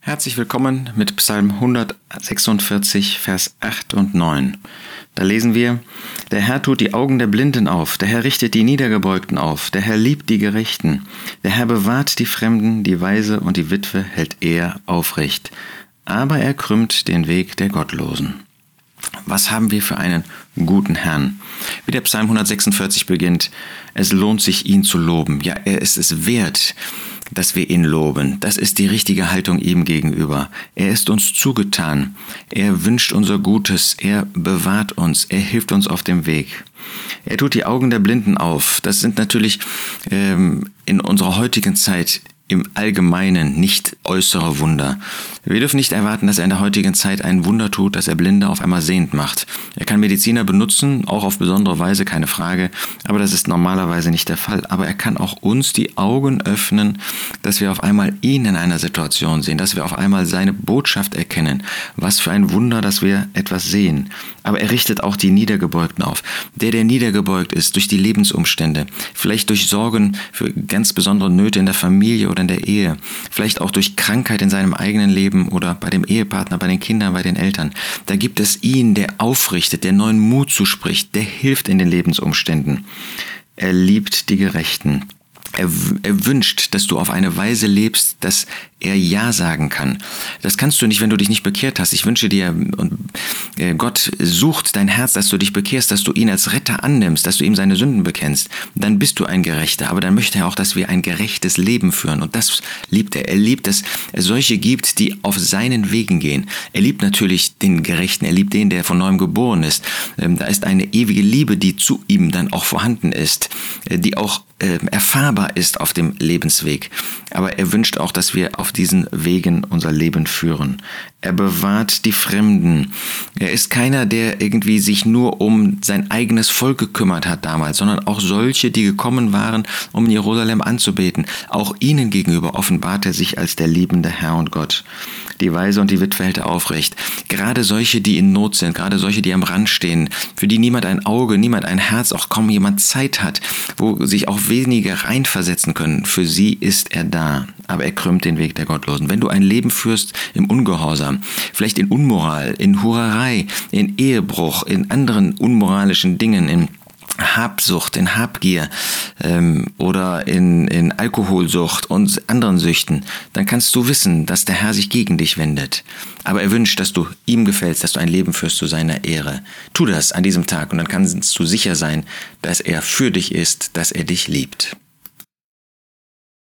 Herzlich willkommen mit Psalm 146, Vers 8 und 9. Da lesen wir: Der Herr tut die Augen der Blinden auf, der Herr richtet die Niedergebeugten auf, der Herr liebt die Gerechten, der Herr bewahrt die Fremden, die Waise und die Witwe hält er aufrecht, aber er krümmt den Weg der Gottlosen. Was haben wir für einen guten Herrn? Wie der Psalm 146 beginnt: Es lohnt sich, ihn zu loben. Ja, er ist es wert, dass wir ihn loben. Das ist die richtige Haltung ihm gegenüber. Er ist uns zugetan. Er wünscht unser Gutes. Er bewahrt uns. Er hilft uns auf dem Weg. Er tut die Augen der Blinden auf. Das sind natürlich in unserer heutigen Zeit im Allgemeinen nicht äußere Wunder. Wir dürfen nicht erwarten, dass er in der heutigen Zeit ein Wunder tut, dass er Blinde auf einmal sehend macht. Er kann Mediziner benutzen, auch auf besondere Weise, keine Frage, aber das ist normalerweise nicht der Fall. Aber er kann auch uns die Augen öffnen, dass wir auf einmal ihn in einer Situation sehen, dass wir auf einmal seine Botschaft erkennen. Was für ein Wunder, dass wir etwas sehen. Aber er richtet auch die Niedergebeugten auf. Der niedergebeugt ist durch die Lebensumstände, vielleicht durch Sorgen für ganz besondere Nöte in der Familie oder in der Ehe, vielleicht auch durch Krankheit in seinem eigenen Leben oder bei dem Ehepartner, bei den Kindern, bei den Eltern. Da gibt es ihn, der aufrichtet, der neuen Mut zuspricht, der hilft in den Lebensumständen. Er liebt die Gerechten. Er wünscht, dass du auf eine Weise lebst, dass er Ja sagen kann. Das kannst du nicht, wenn du dich nicht bekehrt hast. Ich wünsche dir, und Gott sucht dein Herz, dass du dich bekehrst, dass du ihn als Retter annimmst, dass du ihm seine Sünden bekennst. Dann bist du ein Gerechter. Aber dann möchte er auch, dass wir ein gerechtes Leben führen. Und das liebt er. Er liebt, dass es solche gibt, die auf seinen Wegen gehen. Er liebt natürlich den Gerechten. Er liebt den, der von neuem geboren ist. Da ist eine ewige Liebe, die zu ihm dann auch vorhanden ist, die auch erfahrbar ist auf dem Lebensweg. Aber er wünscht auch, dass wir auf diesen Wegen unser Leben führen. Er bewahrt die Fremden. Er ist keiner, der irgendwie sich nur um sein eigenes Volk gekümmert hat damals, sondern auch solche, die gekommen waren, um in Jerusalem anzubeten. Auch ihnen gegenüber offenbart er sich als der liebende Herr und Gott. Die Waise und die Witwe hält er aufrecht. Gerade solche, die in Not sind, gerade solche, die am Rand stehen, für die niemand ein Auge, niemand ein Herz, auch kaum jemand Zeit hat, wo sich auch wenige reinversetzen können, für sie ist er da. Aber er krümmt den Weg der Gottlosen. Wenn du ein Leben führst im Ungehorsam, vielleicht in Unmoral, in Hurerei, in Ehebruch, in anderen unmoralischen Dingen, in Habsucht, in Habgier oder in Alkoholsucht und anderen Süchten, dann kannst du wissen, dass der Herr sich gegen dich wendet. Aber er wünscht, dass du ihm gefällst, dass du ein Leben führst zu seiner Ehre. Tu das an diesem Tag und dann kannst du sicher sein, dass er für dich ist, dass er dich liebt.